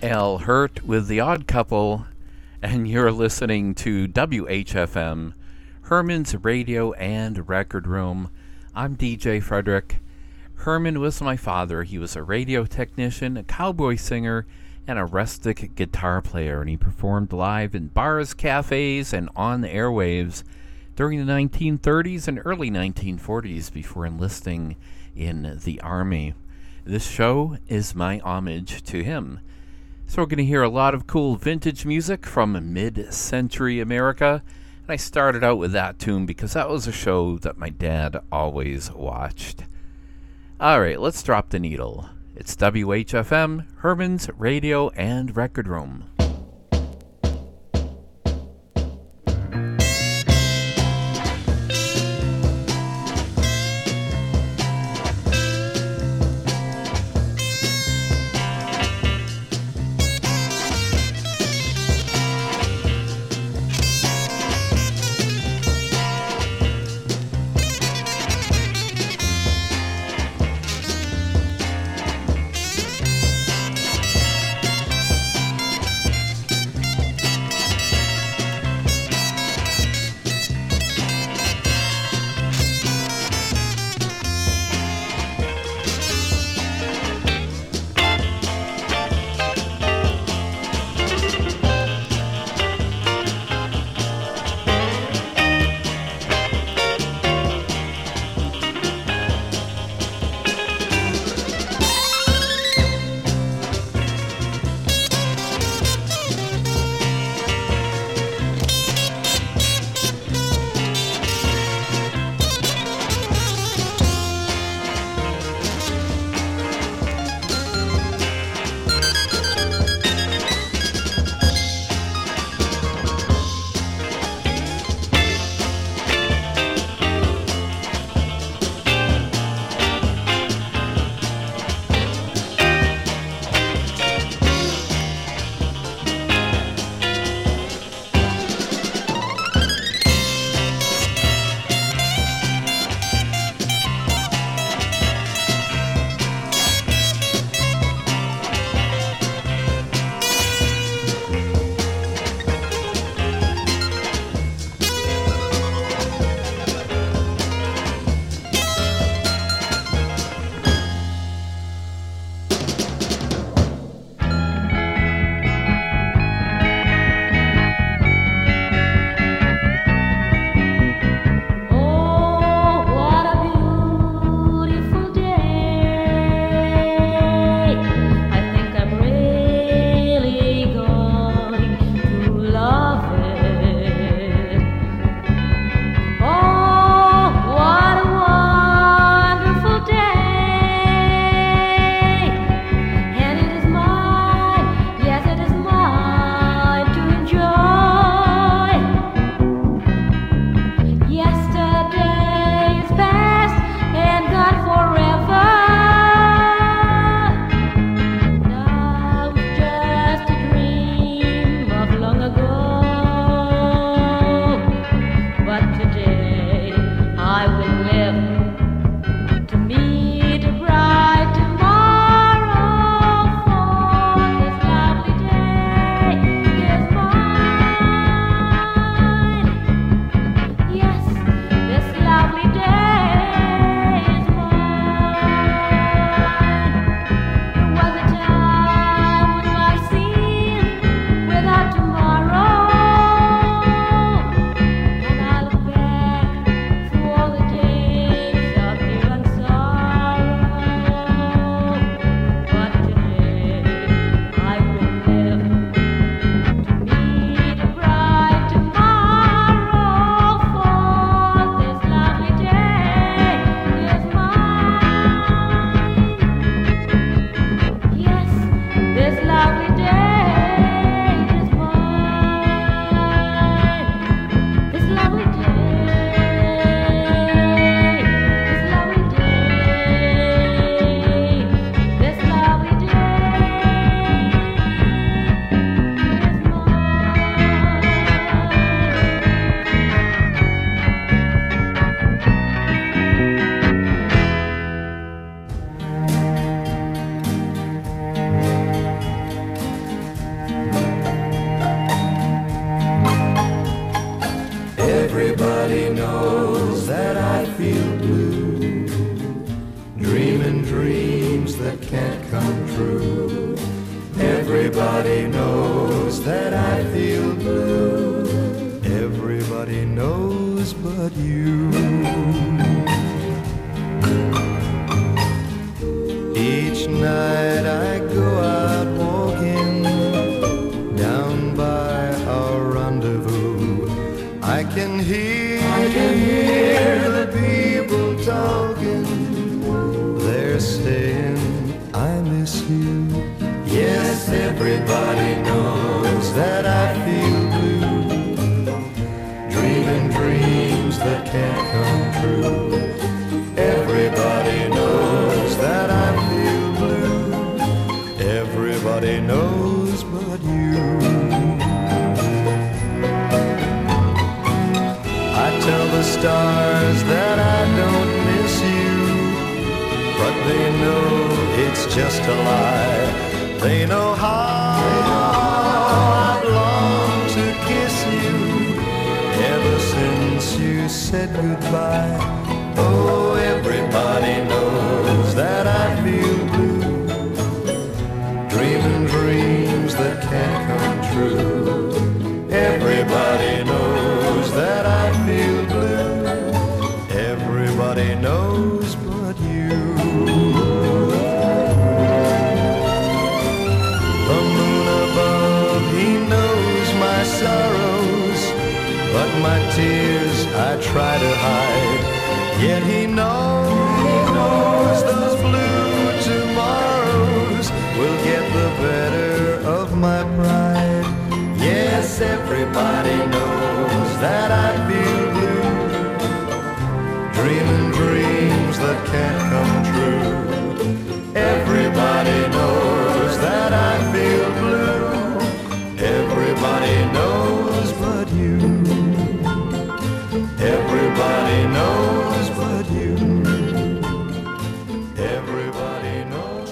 Al Hurt with The Odd Couple, and you're listening to WHFM, Herman's Radio and Record Room. I'm DJ Frederick. Herman was my father. He was a radio technician, a cowboy singer, and a rustic guitar player, and he performed live in bars, cafes, and on the airwaves during the 1930s and early 1940s before enlisting in the Army. This show is my homage to him. So we're going to hear a lot of cool vintage music from mid-century America. And I started out with that tune because that was a show that my dad always watched. All right, let's drop the needle. It's WHFM, Herman's Radio and Record Room. Everybody knows that I feel blue. Everybody knows but you. Each night I go out walking down by our rendezvous. I can hear the people talking. They're saying, I miss you. Yes, everybody knows that I feel blue. Dreaming dreams that can't come true. Everybody knows that I feel blue. Everybody knows but you. I tell the stars that I don't miss you, but they know it's just a lie. They know how I've longed to kiss you ever since you said goodbye. Oh, everybody knows that I feel blue. Dreaming dreams that can't come true. Everybody knows that I feel blue. Everybody knows but you. The moon above, he knows my sorrows, but my tears I try to hide. Yet he knows those blue tomorrows will get the better of my pride. Yes, everybody knows that I feel blue. Dreaming dreams that can't come true. Everybody knows that I feel blue. Everybody knows but you. Everybody knows but you. Everybody knows.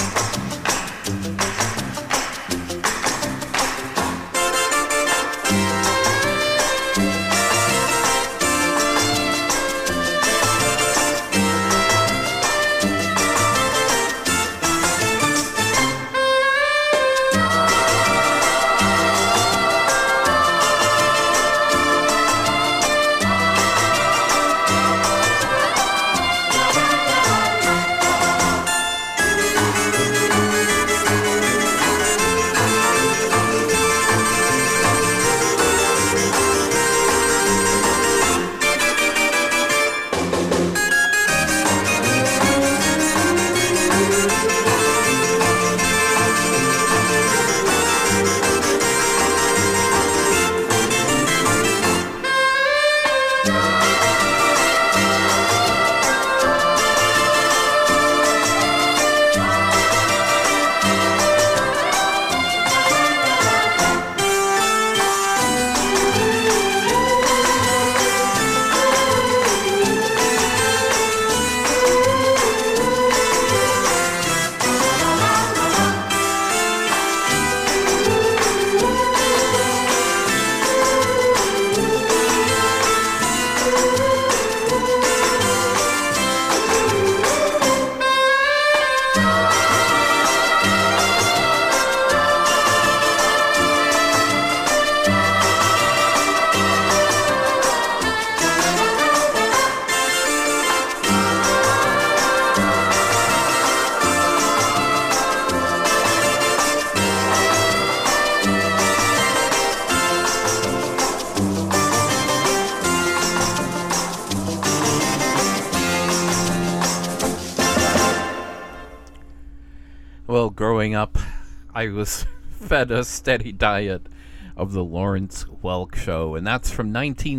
Well, growing up, I was fed a steady diet of the Lawrence Welk Show, and that's from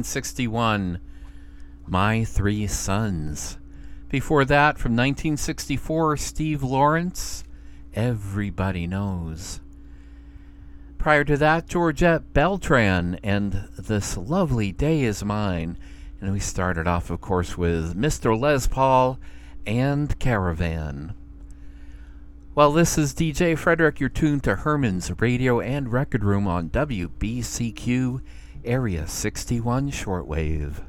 1961, My Three Sons. Before that, from 1964, Steve Lawrence, Everybody Knows. Prior to that, Georgette Beltran and This Lovely Day Is Mine. And we started off, of course, with Mr. Les Paul and Caravan. Well, this is DJ Frederick. You're tuned to Herman's Radio and Record Room on WBCQ Area 61 Shortwave.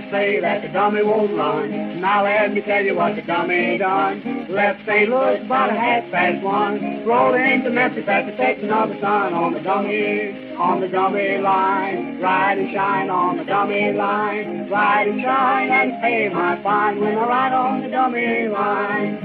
say that the dummy won't run. Now let me tell you what the dummy done. Left St. Louis about 1:30. Rolled into Memphis at the setting of the sun on the dummy line. Ride and shine on the dummy line. Ride and shine and pay my fine when I ride on the dummy line.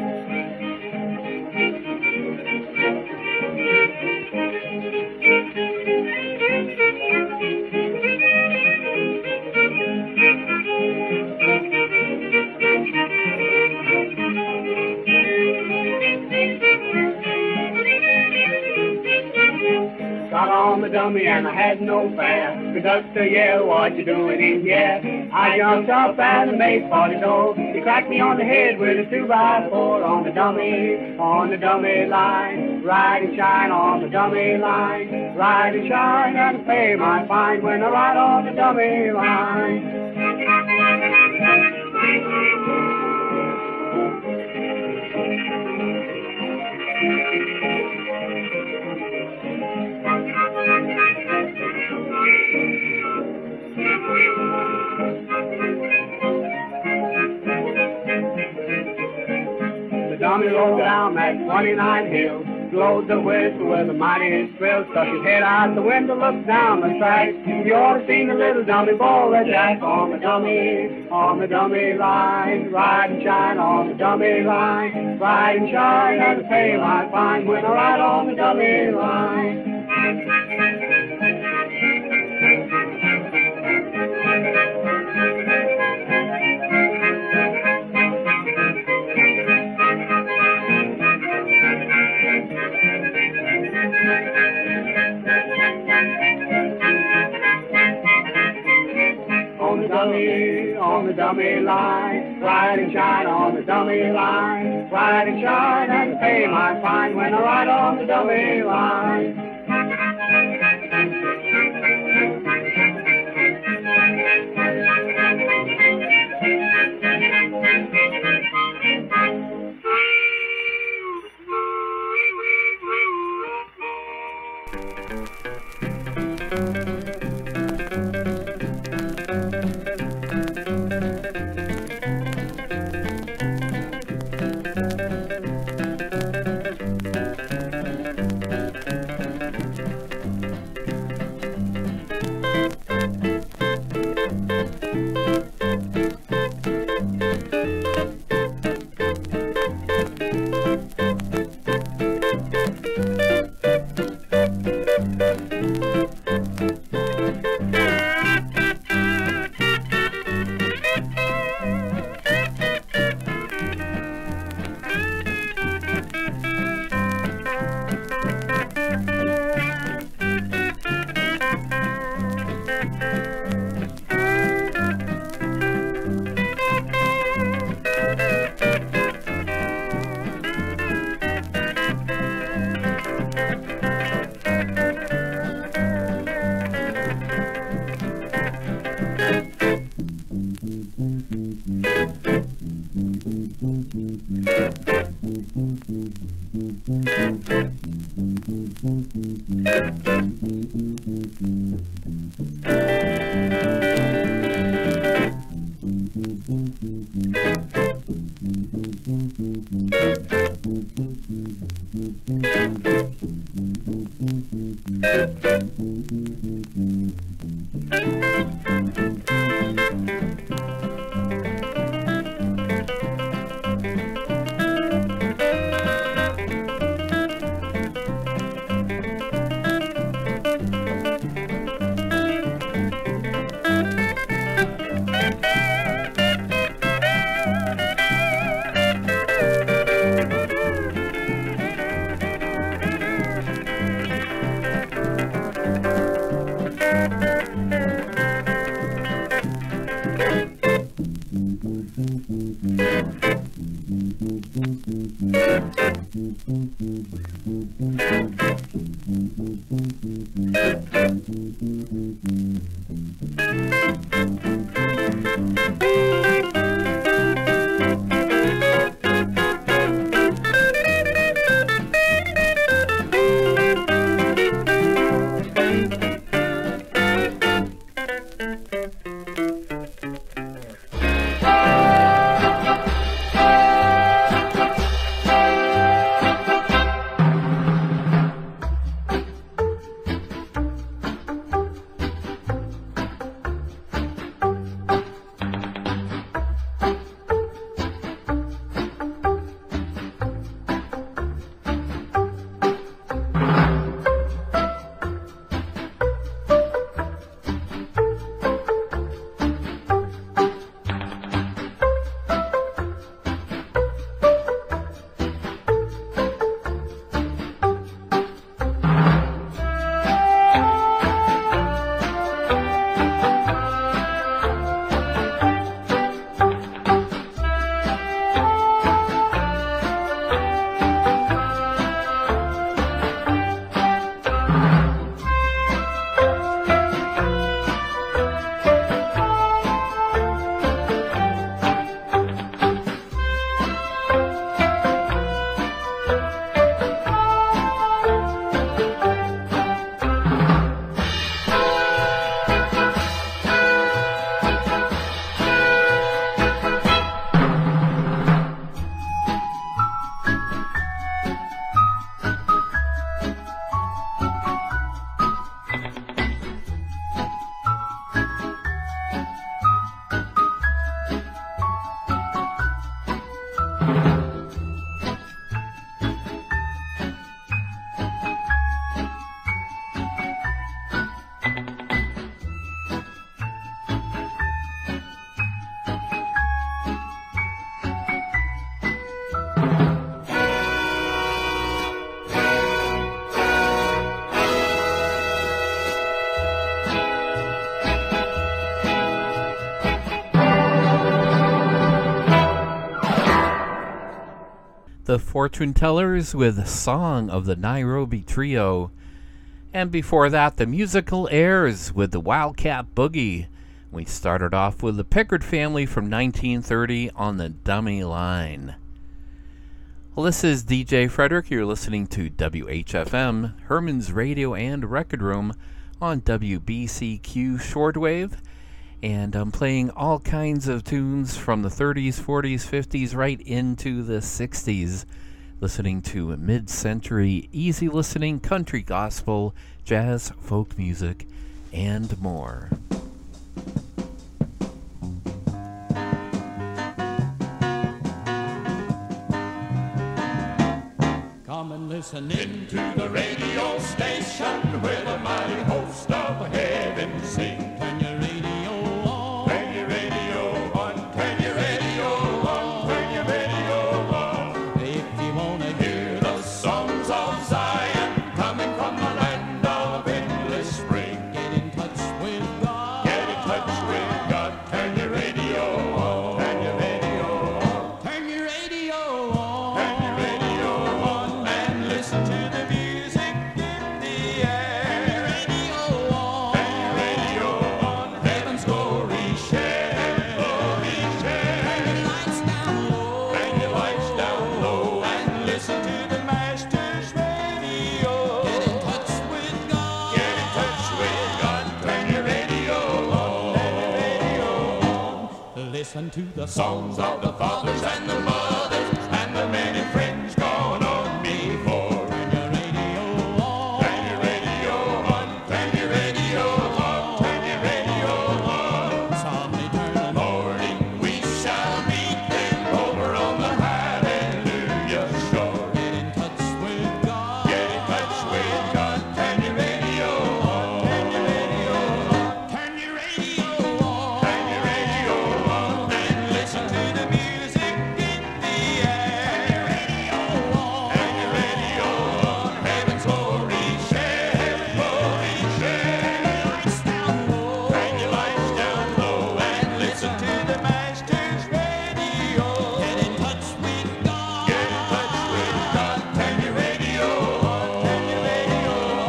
Got on the dummy and I had no fare. Conductor yelled, what you doing in here? I jumped up and made 40 dough. He cracked me on the head with a 2x4 on the dummy line. Ride and shine on the dummy line. Ride and shine and pay my fine when I ride on the dummy line. The dummy rolled down that 29 hill, blowed the whistle with a mighty thrill, stuck his head out the window, looked down the track. You ought to seen the little dummy bowl that jack on the dummy line. Ride and shine on the dummy line. Ride and shine and pay my fine when I ride on the dummy line. On the dummy line, ride and shine on the dummy line, ride and shine and pay my fine when I ride on the dummy line. The Fortune Tellers with Song of the Nairobi Trio. And before that, the Musical Airs with the Wildcat Boogie. We started off with the Pickard Family from 1930 on the Dummy Line. Well, this is DJ Frederick. You're listening to WHFM, Herman's Radio and Record Room on WBCQ Shortwave. And I'm playing all kinds of tunes from the 30s, 40s, 50s, right into the 60s. Listening to mid-century, easy listening country gospel, jazz, folk music, and more. Come and listen in to the radio station where the mighty host of heaven sing. Turn your radio on. Turn your radio on. Turn your radio on. Turn your radio on. If you want to hear the songs of Zion coming from the land of endless spring, get in touch with God. Get in touch with God. Turn your radio on. Turn your radio on. Turn your radio on. Turn your radio on. And listen to the music in the air. Radio on. Turn your radio on. Heaven's glory share. Glory share. Turn your lights down low. Turn your lights down low. And listen to the Master's radio. Get in touch with God. Get in touch with God. Turn your radio on. Turn your radio on. Listen to the songs of the fathers and the mothers and the many friends gone on before. Turn your radio on. Turn your radio on. Turn your radio on. Turn your radio on. Some eternal morning we shall meet them over on the hallelujah shore. Get in touch with God. Get in touch with God. Turn your radio on. Turn your radio on. Turn your radio on. Turn your radio on. And listen to the music in the air. Radio on. Turn your radio on. Heaven's glory share. Glory share. Lights down low. Turn your lights down low. And listen to the Master's radio. Get in touch with God. Get in touch with God. Turn your radio on. Turn your radio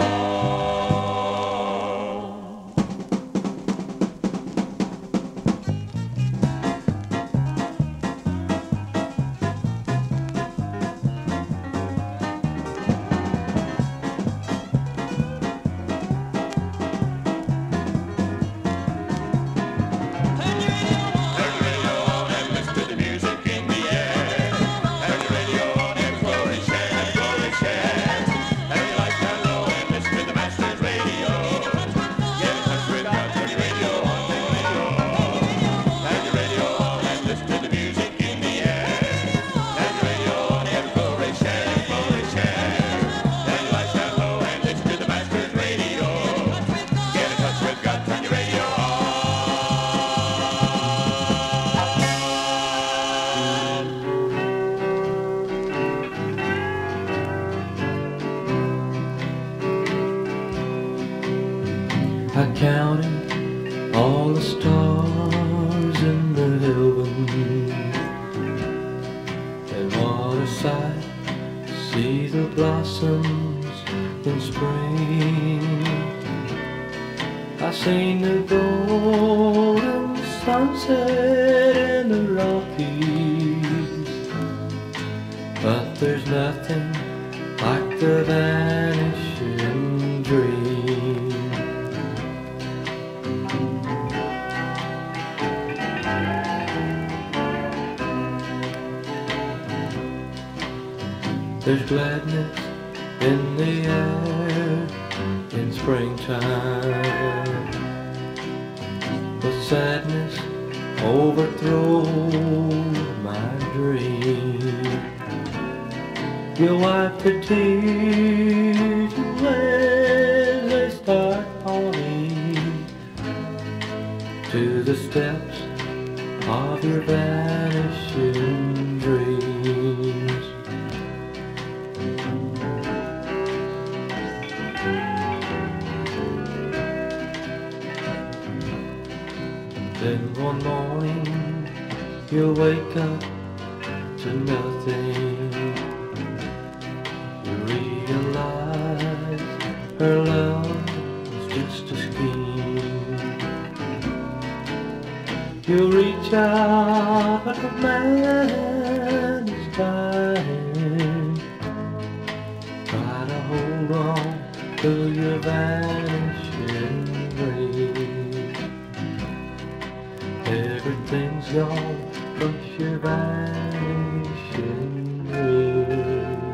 and listen to the music in the air. Turn your radio on and glory share, glory share. Turn your lights down low and listen to the Master's radio. Get in touch with God. Turn your radio on, turn your radio on. Turn your radio on and listen to the music in the air. Turn your radio on and glory share, glory share. Turn your lights down low and listen to the Master's radio. Get in touch with God. Turn your radio on. I counted all the stars in the heavens, and what a sight to see the blossoms in spring. I seen the golden sunset in the Rockies, but there's nothing like the vanishing dream. There's gladness in the air in springtime, but sadness overthrows my dream. You'll wipe the tears when they start falling to the steps of your vanishing dreams. Then one morning you'll wake up to nothing. Her love is just a scheme. He'll reach out, but the man is dying. Try to hold on to your vanishing ring. Everything's gone from your vanishing ring.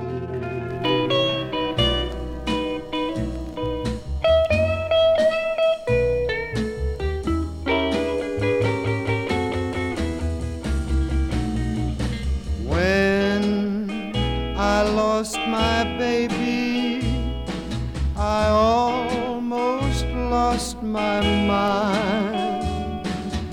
My baby, I almost lost my mind.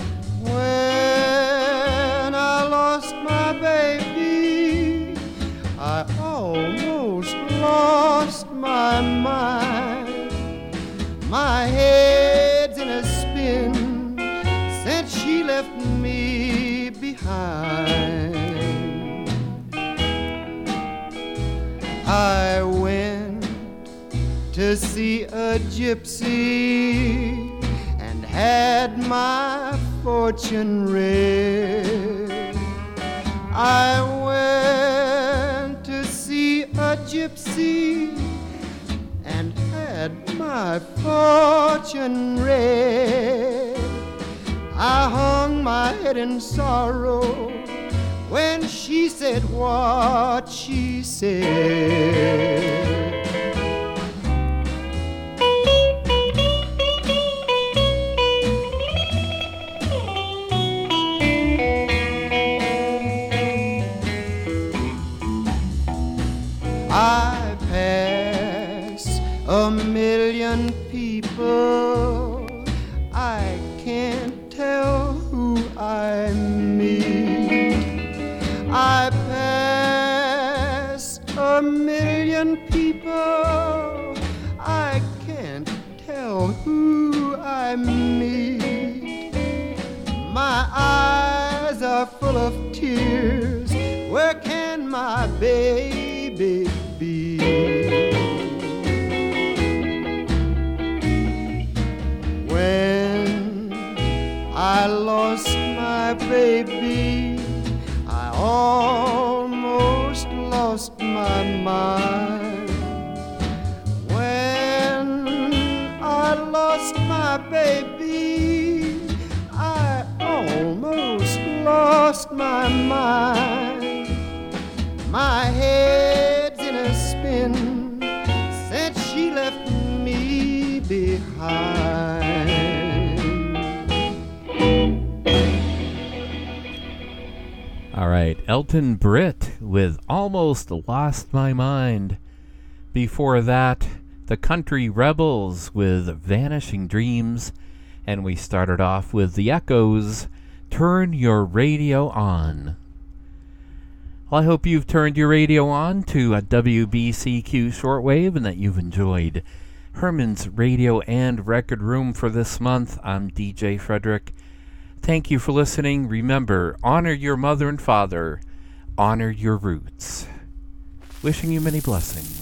When I lost my baby, I almost lost my mind. My head's in a spin since she left me behind. I went to see a gypsy and had my fortune read. I went to see a gypsy and had my fortune read. I hung my head in sorrow when she said what she said. I pass a million people, I can't tell who I meet. I pass a million people, I can't tell who I meet. My eyes are full of tears, where can my baby be? When I lost my baby, I almost lost my mind. When I lost my baby, I almost lost my mind. My head's in a spin since she left me behind. All right, Elton Britt with Almost Lost My Mind. Before that, the Country Rebels with Vanishing Dreams. And we started off with the Echoes, Turn Your Radio On. Well, I hope you've turned your radio on to a WBCQ shortwave and that you've enjoyed Herman's Radio and Record Room for this month. I'm DJ Frederick. Thank you for listening. Remember, honor your mother and father. Honor your roots. Wishing you many blessings.